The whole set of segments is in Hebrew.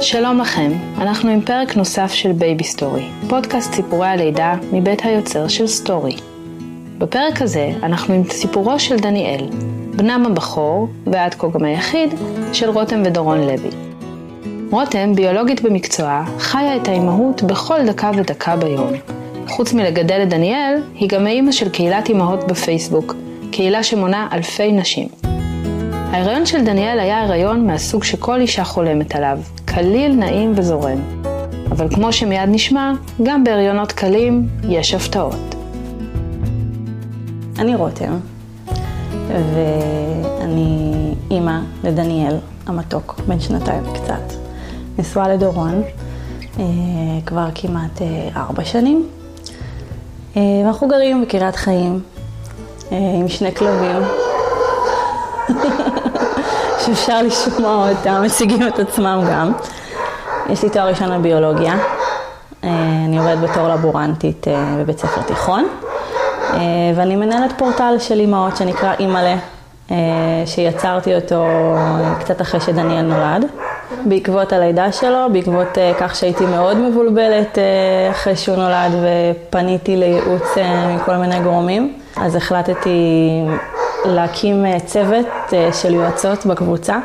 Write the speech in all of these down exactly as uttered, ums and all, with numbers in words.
שלום לכם, אנחנו עם פרק נוסף של בייבי סטורי, פודקאסט סיפורי הלידה מבית היוצר של סטורי. בפרק הזה אנחנו עם סיפורו של דניאל, בנם הבכור ועד כה גם היחיד של רותם ודורון לוי. רותם, ביולוגית במקצועה, חיה את האימהות בכל דקה ודקה ביום. חוץ מלגדל את דניאל, היא גם האימא של קהילת אימהות בפייסבוק, קהילה שמונה אלפי נשים. ההיריון של דניאל היה הריון מהסוג שכל אישה חולמת עליו, קליל, נעים וזורם. אבל כמו שמיד נשמע, גם בהריונות קלים יש הפתעות. אני רותם, ואני אימא לדניאל המתוק, בן שנתיים קצת. נשואה לדורון, כבר כמעט ארבע שנים. ואנחנו גרים בקריית חיים, עם שני כלבים. שאפשר לשמוע אותם, מציגים את עצמם גם. יש לי תואר ראשון בביולוגיה. אני עובדת בתור לבורנטית בבית ספר תיכון. ואני מנהלת פורטל של אימהות שנקרא אימאלה, שיצרתי אותו קצת אחרי שדניאל נולד. בעקבות הלידה שלו, בעקבות כך שהייתי מאוד מבולבלת אחרי שהוא נולד ופניתי לייעוץ מכל מיני גורמים. אז החלטתי להקים צוות של יועצות בקבוצה,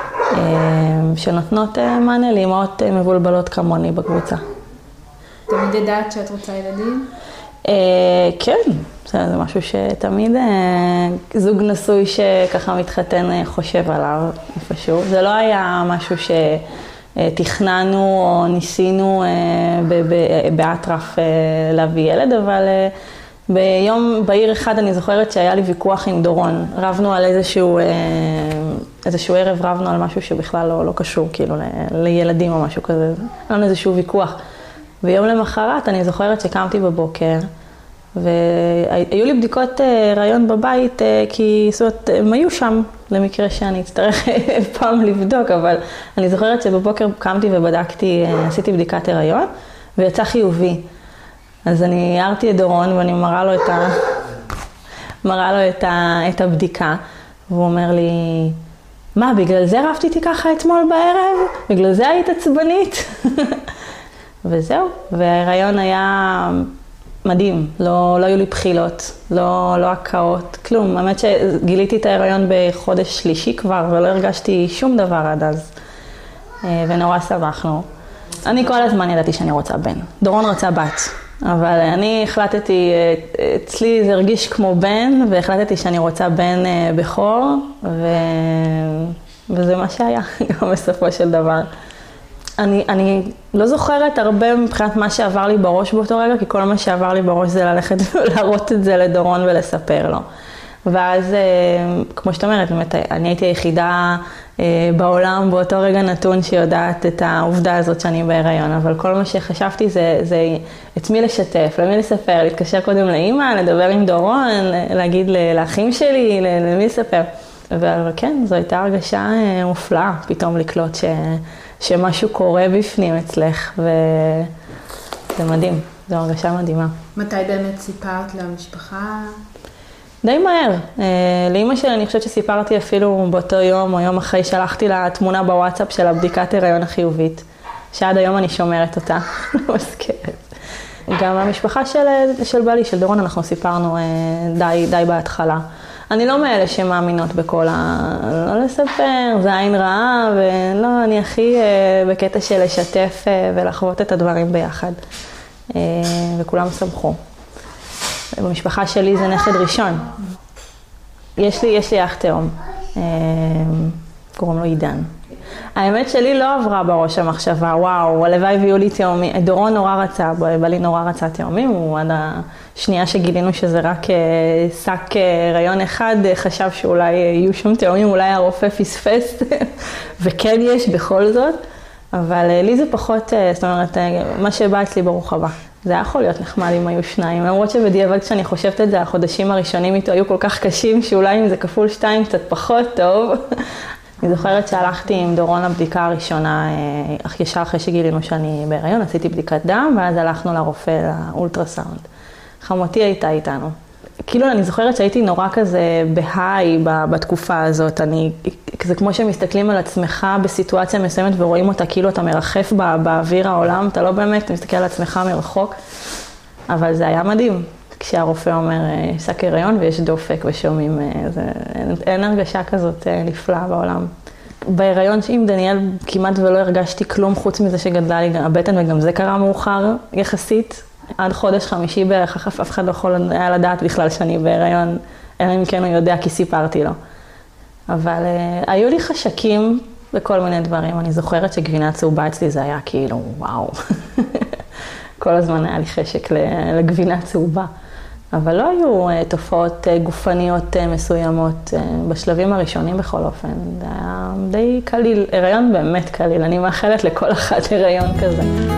שנותנות מענה לאימהות מבולבלות כמוני בקבוצה. תמיד ידעת שאת רוצה ילדים? כן, זה משהו שתמיד זוג נשוי שככה מתחתן חושב עליו איפשהו. זה לא היה משהו שתכננו או ניסינו באטרף להביא ילד, אבל ביום בהיר אחד אני זוכרת שהיה לי ויכוח עם דורון. רבנו על איזשהו, איזשהו ערב, רבנו על משהו שבכלל לא, לא קשור, כאילו לילדים או משהו כזה. היה לנו איזשהו ויכוח. ויום למחרת אני זוכרת שקמתי בבוקר, והיו לי בדיקות רעיון בבית, כי זאת אומרת, הם היו שם למקרה שאני אצטרך פעם לבדוק, אבל אני זוכרת שבבוקר קמתי ובדקתי, עשיתי בדיקת הריון, ויצא חיובי. אז אני הערתי את דורון ואני מראה לו את, ה... מראה לו את, ה... את הבדיקה, והוא אומר לי, מה, בגלל זה רבתי איתי ככה אתמול בערב? בגלל זה היית עצבנית? וזהו, וההיריון היה מדהים, לא, לא היו לי בחילות, לא, לא הקאות, כלום. האמת שגיליתי את ההיריון בחודש שלישי כבר, ולא הרגשתי שום דבר עד אז, ונורא שמחנו. אני כל הזמן ידעתי שאני רוצה בן, דורון רצה בת, אבל אני החלטתי, אצלי זה הרגיש כמו בן, והחלטתי שאני רוצה בן בכור, ו... וזה מה שהיה, גם בסופו של דבר. אני, אני לא זוכרת הרבה מבחינת מה שעבר לי בראש באותו רגע, כי כל מה שעבר לי בראש זה ללכת ולהראות את זה לדורון ולספר לו. ואז, כמו שאת אומרת, באמת, אני הייתי היחידה בעולם באותו רגע נתון שיודעת את העובדה הזאת שאני בהיריון, אבל כל מה שחשבתי זה, זה את מי לשתף, למי לספר, להתקשר קודם לאמא, לדבר עם דורון, להגיד לאחים שלי, למי לספר. וכן, זו הייתה הרגשה מופלאה, פתאום לקלוט ש... שמשהו קורה בפנים אצלך, וזה מדהים, זו הרגשה מדהימה. מתי באמת סיפרת למשפחה? די מהר. לאמא שלי אני חושבת שסיפרתי אפילו באותו יום או יום אחרי, שלחתי לה תמונה בוואטסאפ של הבדיקת הריון החיובית, שעד היום אני שומרת אותה, לא מזכרת. גם המשפחה של, של בעלי, של דורון, אנחנו סיפרנו די, די בהתחלה. אני לא מאלה שמאמינות בכל ה... לא לספר, זה עין רעה, ולא, אני הכי בקטע של לשתף ולחוות את הדברים ביחד. וכולם שמחו. במשפחה שלי זה נכד ראשון. יש לי, יש לי אח תאום. קוראים לו עידן. האמת שלי לא עברה בראש המחשבה, וואו, הלוואי ויהיו לי תאומים. דורון נורא רצה, בעלי נורא רצה תאומים, הוא עד השנייה שגילינו שזה רק שק הריון אחד, חשב שאולי יהיו שם תאומים, אולי הרופא פספס, וכן יש בכל זאת, אבל לי זה פחות, זאת אומרת, מה שבא אצלי ברוך הבא. זה היה יכול להיות נחמד אם היו שניים, למרות שבדיעבד כשאני חושבת את זה, החודשים הראשונים איתו היו כל כך קשים, שאולי אם זה כפול שתיים קצת פחות טוב. אני זוכרת שהלכתי עם דורון לבדיקה הראשונה, ישר אחרי שגילינו שאני בהיריון, עשיתי בדיקת דם, ואז הלכנו לרופא לאולטרסאונד. חמותי הייתה איתנו. כאילו אני זוכרת שהייתי נורא כזה בהיי בתקופה הזאת, אני, זה כמו שמסתכלים על עצמך בסיטואציה מסוימת ורואים אותה כאילו אתה מרחף בא, באוויר העולם, אתה לא באמת, אתה מסתכל על עצמך מרחוק, אבל זה היה מדהים, כשהרופא אומר, יש שק הריון ויש דופק ושומעים, זה, אין, אין הרגשה כזאת נפלאה בעולם. בהיריון עם דניאל כמעט ולא הרגשתי כלום חוץ מזה שגדלה לי הבטן, וגם זה קרה מאוחר יחסית. עד חודש חמישי בערך, אף אחד לא יכול היה לדעת בכלל שאני בהיריון, אלא אם כן הוא יודע כי סיפרתי לו. אבל uh, היו לי חשקים בכל מיני דברים. אני זוכרת שגבינה צהובה אצלי זה היה כאילו וואו. כל הזמן היה לי חשק לגבינה צהובה. אבל לא היו uh, תופעות uh, גופניות uh, מסוימות uh, בשלבים הראשונים בכל אופן. זה היה די קליל, הריון באמת קליל. אני מאחלת לכל אחת הריון כזה.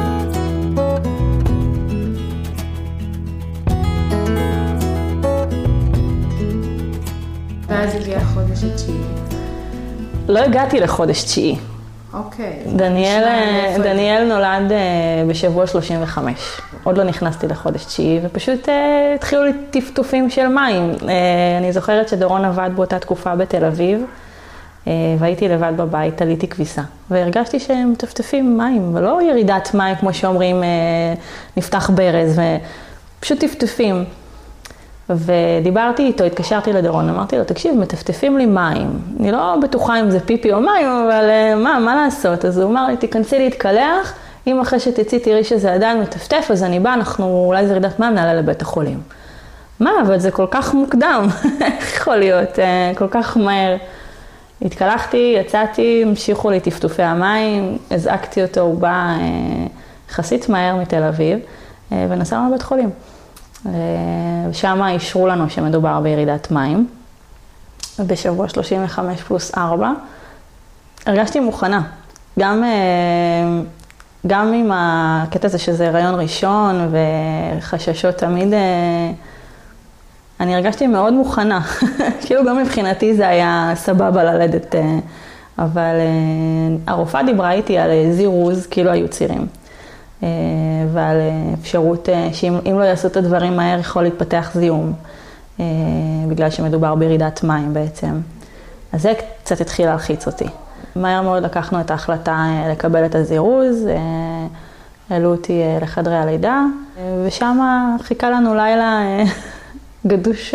ואז הגיע חודש התשיעי. לא הגעתי לחודש תשיעי. אוקיי. דניאל, דניאל נולד בשבוע שלושים וחמש. עוד לא נכנסתי לחודש תשיעי, ופשוט התחילו לי טפטופים של מים. אני זוכרת שדורון עבד באותה תקופה בתל אביב, והייתי לבד בבית, עליתי כביסה. והרגשתי שהם טפטפים מים, ולא ירידת מים, כמו שאומרים, נפתח ברז, ופשוט טפטפים. ודיברתי איתו, התקשרתי לדורון, אמרתי לו, תקשיב, מטפטפים לי מים. אני לא בטוחה אם זה פיפי או מים, אבל מה, מה לעשות? אז הוא אמר לי, תיכנסי להתקלח, אם אחרי שתצאי תראי שזה עדיין מטפטף, אז אני באה, אנחנו אולי זה ירידת מים, נעלה לבית החולים. מה, אבל זה כל כך מוקדם, איך יכול להיות, כל כך מהר. התקלחתי, יצאתי, המשיכו לי טפטופי המים, הזעקתי אותו, הוא בא יחסית מהר מתל אביב, ונסענו לבית חולים. ושם אישרו לנו שמדובר בירידת מים, בשבוע שלושים וחמש פלוס ארבע. הרגשתי מוכנה, גם, גם עם הקטע הזה שזה הריון ראשון וחששות תמיד, אני הרגשתי מאוד מוכנה, כאילו גם מבחינתי זה היה סבבה ללדת, אבל הרופאה דיברה איתי על זירוז, כאילו היו צירים. ועל אפשרות שאם לא יעשו את הדברים מהר יכול להתפתח זיהום, בגלל שמדובר בירידת מים בעצם. אז זה קצת התחיל להלחיץ אותי. מהר מאוד לקחנו את ההחלטה לקבל את הזירוז, העלו אותי לחדרי הלידה, ושם חיכה לנו לילה גדוש,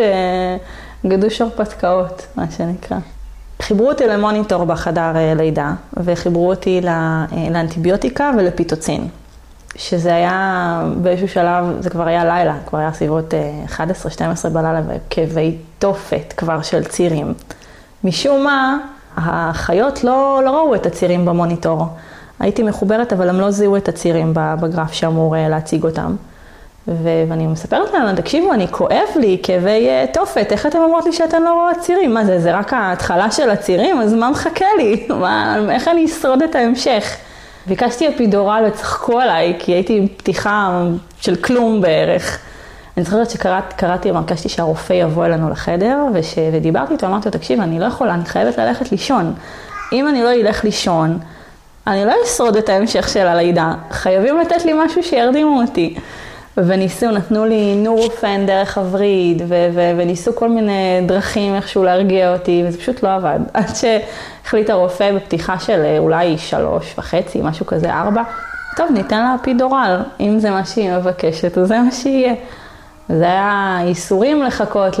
גדוש הרפתקאות, מה שנקרא. חיברו אותי למוניטור בחדר לידה, וחיברו אותי לאנטיביוטיקה ולפיטוצין. שזה היה באיזשהו שלב, זה כבר היה לילה, כבר היה סביבות אחת עשרה שתים עשרה בלילה, וכאבי תופת כבר של צירים. משום מה, החיות לא, לא ראו את הצירים במוניטור. הייתי מחוברת, אבל הם לא זיהו את הצירים בגרף שאמור להציג אותם. ואני מספרת להם, תקשיבו, אני כואב לי כאבי תופת, איך אתם אומרות לי שאתן לא רואות צירים? מה זה, זה רק ההתחלה של הצירים? אז מה מחכה לי? מה, איך אני אשרוד את ההמשך? ביקשתי אפידורל וצחקו עליי, כי הייתי עם פתיחה של כלום בערך. אני זוכרת שקראתי, ביקשתי שהרופא יבוא אלינו לחדר, וש... ודיברתי איתו, אמרתי לו, תקשיב, אני לא יכולה, אני חייבת ללכת לישון. אם אני לא אלך לישון, אני לא אשרוד את ההמשך של הלידה. חייבים לתת לי משהו שירדימו אותי. וניסו, נתנו לי נורופן דרך הווריד, ו- ו- וניסו כל מיני דרכים איכשהו להרגיע אותי, וזה פשוט לא עבד. עד שהחליט הרופא בפתיחה של אולי שלוש וחצי, משהו כזה, ארבע, טוב, ניתן לה אפידורל, אם זה מה שהיא מבקשת, אז זה מה שיהיה. זה היה איסורים לחכות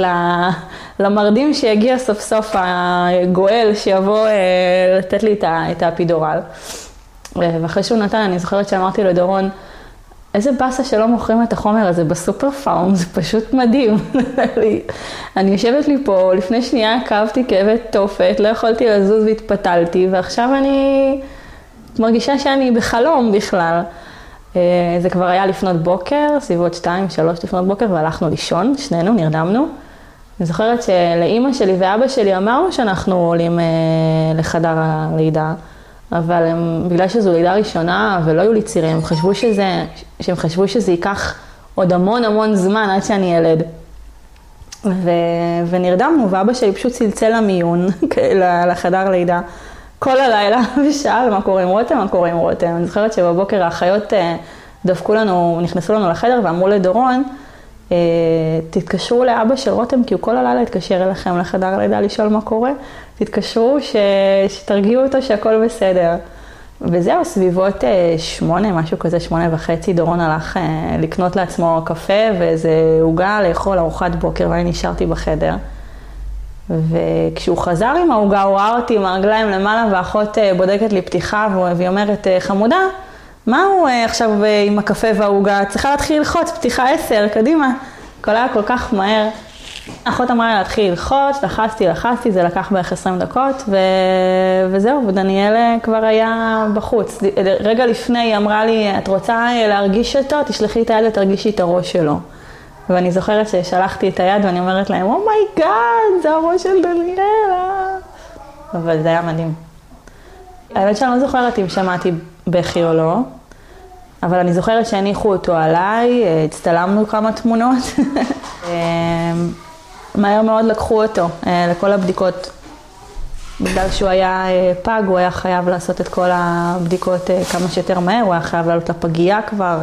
למרדים שיגיע סוף סוף הגואל שיבוא לתת לי את האפידורל. ואחרי שהוא נתן, אני זוכרת שאמרתי לדורון, איזה בסה שלא מוכרים את החומר הזה בסופר פארם, זה פשוט מדהים. אני יושבת לי פה, לפני שנייה כאבתי כאבת תופת, לא יכולתי לזוז והתפתלתי, ועכשיו אני מרגישה שאני בחלום בכלל. זה כבר היה לפנות בוקר, סביבות שתיים, שלוש לפנות בוקר, והלכנו לישון, שנינו נרדמנו. אני זוכרת שלאמא שלי ואבא שלי אמרנו שאנחנו עולים לחדר הלידה, אבל הם, בגלל שזו לידה ראשונה ולא היו לי צירים, הם חשבו שזה, שהם חשבו שזה ייקח עוד המון המון זמן עד שאני ילד. ו, ונרדמנו, ואבא שלי פשוט צלצל למיון, לחדר לידה, כל הלילה, ושאל מה קורה עם רותם, מה קורה עם רותם. אני זוכרת שבבוקר האחיות דפקו לנו, נכנסו לנו לחדר ואמרו לדורון, תתקשרו לאבא של רותם, כי הוא כל הלילה התקשר אליכם לחדר לידה לשאול מה קורה, תתקשרו ש... שתרגיעו אותו שהכל בסדר. וזהו, סביבות שמונה, משהו כזה, שמונה וחצי, דורון הלך לקנות לעצמו קפה ואיזה עוגה לאכול ארוחת בוקר, ואני נשארתי בחדר. וכשהוא חזר עם העוגה, הוא ראה אותי עם הרגליים למעלה, ואחות בודקת לי פתיחה, והיא אומרת, חמודה, מה הוא עכשיו עם הקפה והעוגה? צריכה להתחיל ללחוץ, פתיחה עשר, קדימה. הכל היה כל כך מהר. האחות אמרה לי להתחיל ללחוץ, לחצתי, לחצתי, זה לקח בערך עשרים דקות, ו... וזהו, ודניאל כבר היה בחוץ. רגע לפני היא אמרה לי, את רוצה להרגיש אותו? תשלחי את היד ותרגישי את הראש שלו. ואני זוכרת ששלחתי את היד ואני אומרת להם, אומייגאד, זה הראש של דניאל. אבל זה היה מדהים. האמת שאני לא זוכרת אם שמעתי בכי או לא, אבל אני זוכרת שהניחו אותו עליי, הצטלמנו כמה תמונות. מהר מאוד לקחו אותו לכל הבדיקות. בגלל שהוא היה פג, הוא היה חייב לעשות את כל הבדיקות כמה שיותר מהר, הוא היה חייב לעלות לפגייה כבר.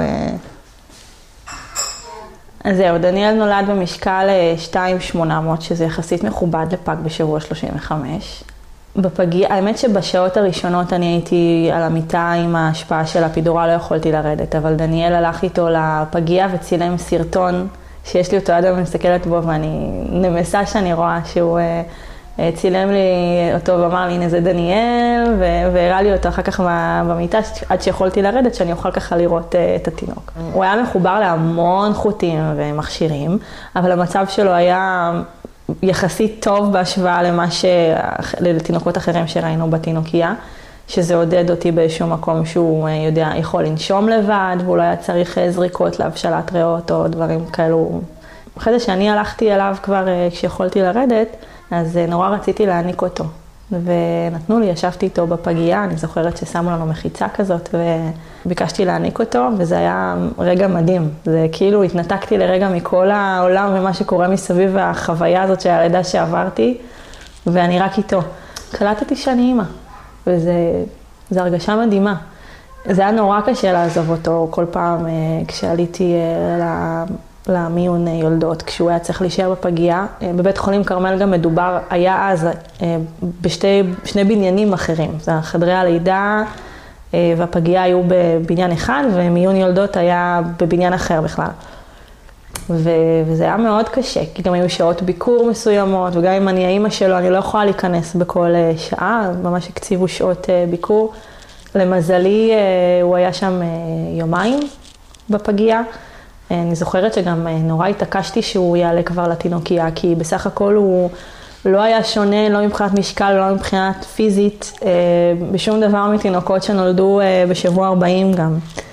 אז זהו, דניאל נולד במשקל שתיים שמונה מאות, שזה יחסית מכובד לפג בשבוע שלושים וחמש. בפגיעה, האמת שבשעות הראשונות אני הייתי על המיטה עם ההשפעה של הפידורה, לא יכולתי לרדת, אבל דניאל הלך איתו לפגיעה וצילם סרטון שיש לי אותו עד היום מסתכלת בו, ואני נמסה שאני רואה שהוא צילם לי אותו ואמר לי, הנה זה דניאל, והראה לי אותו אחר כך במיטה עד שיכולתי לרדת, שאני אוכל ככה לראות את התינוק. הוא היה מחובר להמון חוטים ומכשירים, אבל המצב שלו היה יחסית טוב בהשוואה למה ש... לתינוקות אחרים שראינו בתינוקייה, שזה עודד אותי באיזשהו מקום שהוא יודע, יכול לנשום לבד, והוא לא היה צריך זריקות להבשלת ריאות או דברים כאלו. אחרי זה שאני הלכתי אליו כבר כשיכולתי לרדת, אז נורא רציתי להעניק אותו. ונתנו לי, ישבתי איתו בפגייה, אני זוכרת ששמו לנו מחיצה כזאת, וביקשתי להעניק אותו, וזה היה רגע מדהים. זה כאילו התנתקתי לרגע מכל העולם ומה שקורה מסביב, והחוויה הזאת של הלידה שעברתי, ואני רק איתו. קלטתי שאני אימא, וזו הרגשה מדהימה. זה היה נורא קשה לעזוב אותו כל פעם כשעליתי למיון יולדות, כשהוא היה צריך להישאר בפגייה. בבית חולים כרמל גם מדובר, היה אז בשתי שני בניינים אחרים. זה חדרי הלידה והפגייה היו בבניין אחד, ומיון יולדות היה בבניין אחר בכלל. וזה היה מאוד קשה, כי גם היו שעות ביקור מסוימות, וגם אם אני האמא שלו, אני לא יכולה להיכנס בכל שעה, ממש הקציבו שעות ביקור. למזלי, הוא היה שם יומיים בפגייה. אני זוכרת שגם נורא התעקשתי שהוא יעלה כבר לתינוקייה, כי בסך הכל הוא לא היה שונה, לא מבחינת משקל, לא מבחינת פיזית, בשום דבר מתינוקות שנולדו בשבוע ארבעים גם.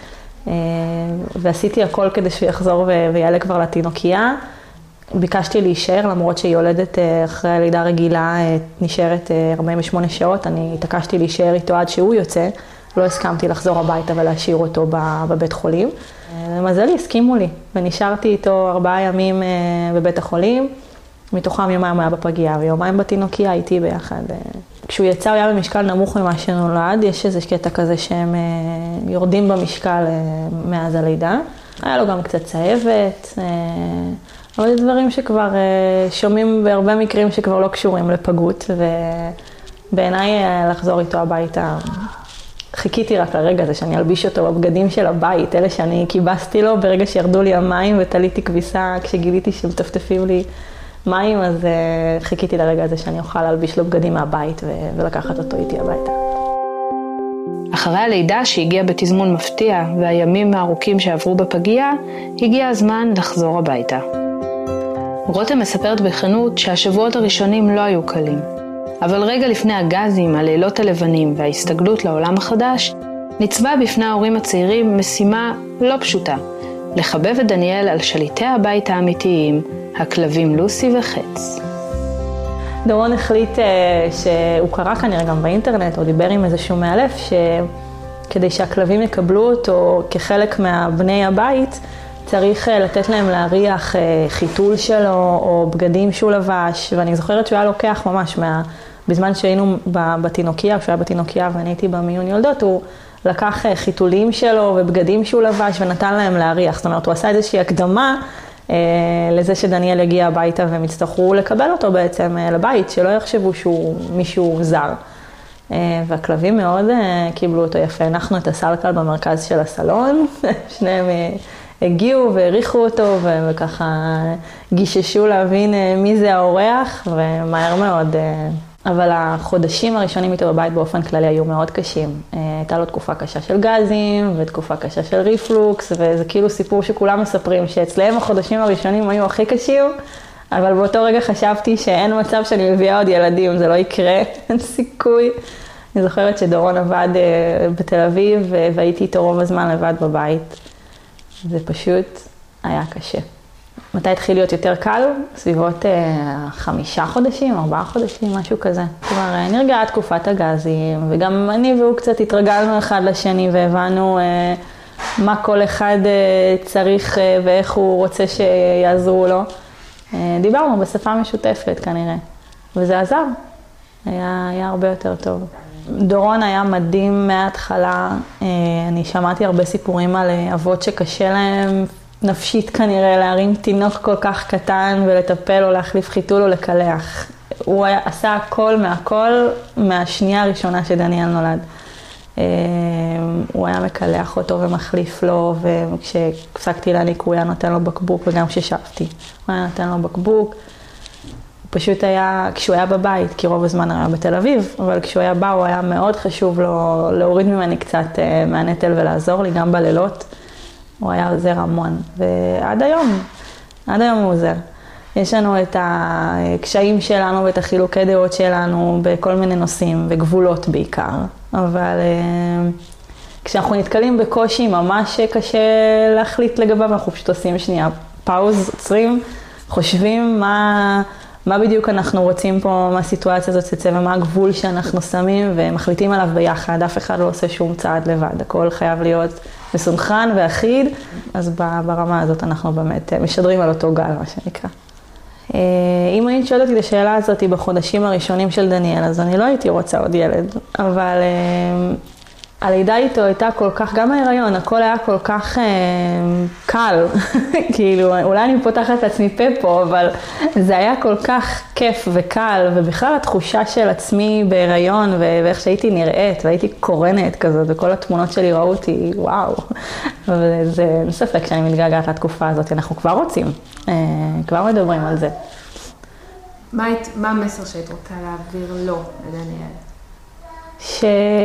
ועשיתי הכל כדי שהוא יחזור ויעלה כבר לתינוקייה. ביקשתי להישאר, למרות שהיא יולדת אחרי הלידה רגילה, נשארת ארבעים ושמונה שעות, אני התעקשתי להישאר איתו עד שהוא יוצא. לא הסכמתי לחזור הביתה ולהשאיר אותו בבית חולים. למזלי, הסכימו לי, ונשארתי איתו ארבעה ימים בבית החולים, מתוכם יומיים היה בפגייה, ויומיים בתינוקייה איתי ביחד. כשהוא יצא, הוא היה במשקל נמוך ממה שנולד, יש איזה קטע כזה שהם יורדים במשקל מאז הלידה. היה לו גם קצת צהבת, אבל זה דברים שכבר שומעים בהרבה מקרים שכבר לא קשורים לפגות, ובעיניי לחזור איתו הביתה, חיכיתי רק לרגע הזה שאני אלביש אותו בבגדים של הבית, אלה שאני קיבסתי לו ברגע שירדו לי המים ותליתי כביסה, כשגיליתי שמטפטפים לי מים, אז uh, חיכיתי לרגע הזה שאני אוכל להלביש לו בגדים מהבית ו- ולקחת אותו איתי הביתה. אחרי הלידה שהגיעה בתזמון מפתיע והימים הארוכים שעברו בפגייה, הגיע הזמן לחזור הביתה. רותם מספרת בכנות שהשבועות הראשונים לא היו קלים. אבל רגע לפני הגזים, הלילות הלבנים וההסתגלות לעולם החדש, ניצבה בפני ההורים הצעירים משימה לא פשוטה, לחבב את דניאל על שליטי הבית האמיתיים, הכלבים לוסי וחץ. דורון החליט שהוא קרא כנראה גם באינטרנט, או דיבר עם איזשהו מאלף, שכדי שהכלבים יקבלו אותו כחלק מהבני הבית, צריך לתת להם להריח חיתול שלו או בגדים שהוא לבש, ואני זוכרת שהוא היה לוקח ממש מה... בזמן שהיינו בתינוקייה, כשהוא היה בתינוקייה ואני הייתי במיון יולדות, הוא לקח חיתולים שלו ובגדים שהוא לבש ונתן להם להריח. זאת אומרת, הוא עשה איזושהי הקדמה לזה שדניאל יגיע הביתה והם יצטרכו לקבל אותו בעצם לבית, שלא יחשבו שהוא מישהו זר. והכלבים מאוד קיבלו אותו יפה. אנחנו את הסלקל במרכז של הסלון, שניהם הגיעו והריחו אותו וככה גיששו להבין מי זה האורח, ומהר מאוד. אבל החודשים הראשונים איתו בבית באופן כללי היו מאוד קשים. הייתה לו תקופה קשה של גזים ותקופה קשה של ריפלוקס, וזה כאילו סיפור שכולם מספרים שאצלהם החודשים הראשונים היו הכי קשים, אבל באותו רגע חשבתי שאין מצב שאני מביאה עוד ילדים, זה לא יקרה, אין סיכוי. אני זוכרת שדורון עבד בתל אביב והייתי איתו רוב הזמן לבד בבית. זה פשוט היה קשה. מתי התחיל להיות יותר קל? סביבות אה, חמישה חודשים, ארבעה חודשים, משהו כזה. כלומר, נרגעה תקופת הגזים, וגם אני והוא קצת התרגלנו אחד לשני, והבנו אה, מה כל אחד אה, צריך אה, ואיך הוא רוצה שיעזרו לו. אה, דיברנו בשפה משותפת כנראה, וזה עזר. היה, היה הרבה יותר טוב. דורון היה מדהים מההתחלה. אה, אני שמעתי הרבה סיפורים על אבות שקשה להם, נפשית כנראה להרים תינוק כל כך קטן ולטפל או להחליף חיתול או לקלח. הוא היה, עשה הכל מהכל מהשנייה הראשונה שדניאל נולד. הוא היה מקלח אותו ומחליף לו, וכשהפסקתי להניק הוא היה נותן לו בקבוק, וגם כששבתי הוא היה נותן לו בקבוק. הוא פשוט היה, כשהוא היה בבית, כי רוב הזמן היה בתל אביב, אבל כשהוא היה בא הוא היה מאוד חשוב לו להוריד ממני קצת מהנטל ולעזור לי גם בלילות. הוא היה עוזר המון, ועד היום, עד היום הוא עוזר. יש לנו את הקשיים שלנו ואת החילוקי דעות שלנו בכל מיני נושאים, וגבולות בעיקר. אבל כשאנחנו נתקלים בקושי ממש קשה להחליט לגביו, אנחנו פשוט עושים שנייה פאוז, עוצרים, חושבים מה, מה בדיוק אנחנו רוצים פה, מה הסיטואציה הזאת תצא ומה הגבול שאנחנו שמים, ומחליטים עליו ביחד. אף אחד לא עושה שום צעד לבד, הכל חייב להיות מסונכרן ואחיד, אז ברמה הזאת אנחנו באמת משדרים על אותו גל, מה שנקרא. אם היית שואלת אותי את השאלה הזאת בחודשים הראשונים של דניאל, אז אני לא הייתי רוצה עוד ילד, אבל הלידה איתו הייתה כל כך, גם ההיריון, הכל היה כל כך קל, כאילו אולי אני פותחת את עצמי פה פה, אבל זה היה כל כך כיף וקל, ובכלל התחושה של עצמי בהיריון ואיך שהייתי נראית, והייתי קורנת כזאת, וכל התמונות שלי ראו אותי, וואו, וזה ספק שאני מתגעגעת לתקופה הזאת, אנחנו כבר רוצים, כבר מדברים על זה. מה, מה המסר שהיית רוצה להעביר לו, לדניאל? ש...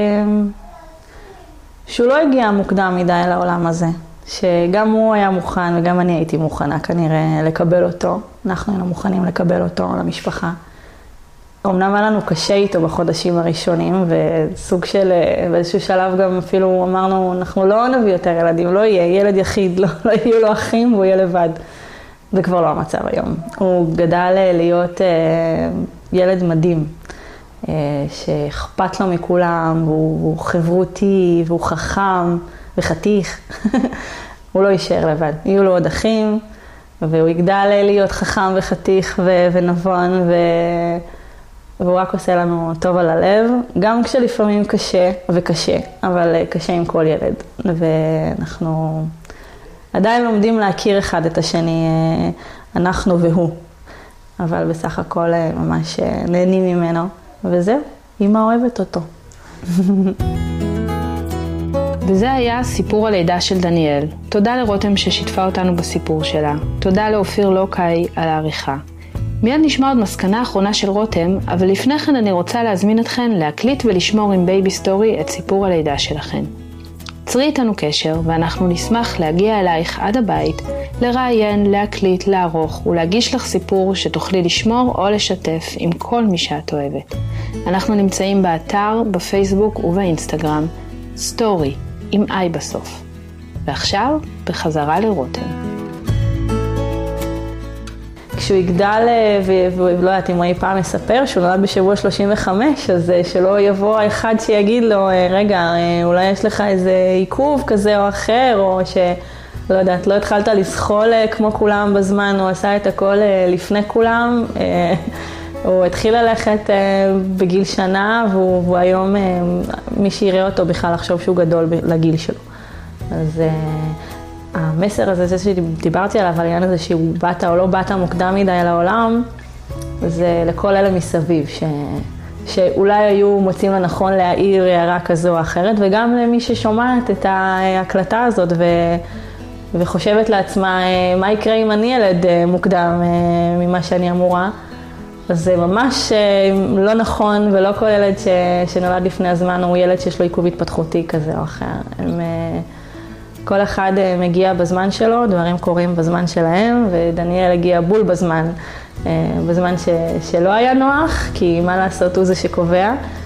שהוא לא הגיע מוקדם מדי לעולם הזה, שגם הוא היה מוכן וגם אני הייתי מוכנה כנראה לקבל אותו, אנחנו היינו מוכנים לקבל אותו למשפחה. אמנם היה לנו קשה איתו בחודשים הראשונים, וסוג של, באיזשהו שלב גם אפילו אמרנו, אנחנו לא נביא יותר ילדים, לא יהיה ילד יחיד, לא, לא יהיו לו אחים והוא יהיה לבד. זה כבר לא המצב היום. הוא גדל להיות ילד מדהים. שאכפת לו מכולם, והוא חברותי, והוא חכם וחתיך. הוא לא יישאר לבד. יהיו לו עוד אחים, והוא יגדל להיות חכם וחתיך ונבון, והוא רק עושה לנו טוב על הלב, גם כשלפעמים קשה וקשה, אבל קשה עם כל ילד. ואנחנו עדיין לומדים להכיר אחד את השני, אנחנו והוא. אבל בסך הכל ממש נהנים ממנו. וזהו, אמא אוהבת אותו. וזה היה סיפור הלידה של דניאל. תודה לרותם ששיתפה אותנו בסיפור שלה. תודה לאופיר לוקאי על העריכה. מיד נשמע עוד מסקנה האחרונה של רותם, אבל לפני כן אני רוצה להזמין אתכן להקליט ולשמור עם בייבי סטורי את סיפור הלידה שלכן. צרי איתנו קשר ואנחנו נשמח להגיע אלייך עד הבית, לראיין, להקליט, לערוך ולהגיש לך סיפור שתוכלי לשמור או לשתף עם כל מי שאת אוהבת. אנחנו נמצאים באתר, בפייסבוק ובאינסטגרם, סטורי עם איי בסוף. ועכשיו בחזרה לרותם. כשהוא יגדל, ולא יודעת אם הוא אי פעם מספר, שהוא נולד בשבוע שלושים וחמש, אז שלא יבוא האחד שיגיד לו, רגע, אולי יש לך איזה עיכוב כזה או אחר, או שלא יודעת, לא התחלת לסחול כמו כולם בזמן, הוא עשה את הכל לפני כולם, הוא התחיל ללכת בגיל שנה, והוא, והוא היום, מי שיראה אותו בכלל לחשוב שהוא גדול לגיל שלו. אז המסר הזה, זה שדיברתי עליו, על העניין הזה שהוא באת או לא באת מוקדם מדי לעולם, זה לכל אלה מסביב, ש... שאולי היו מוצאים לנכון להעיר הערה כזו או אחרת, וגם למי ששומעת את ההקלטה הזאת ו... וחושבת לעצמה מה יקרה אם אני ילד מוקדם ממה שאני אמורה. אז זה ממש לא נכון, ולא כל ילד ש... שנולד לפני הזמן הוא ילד שיש לו עיכוב התפתחותי כזה או אחר. הם... כל אחד מגיע בזמן שלו, דברים קורים בזמן שלהם, ודניאל הגיע בול בזמן, בזמן ש... שלא היה נוח, כי מה לעשות הוא זה שקובע.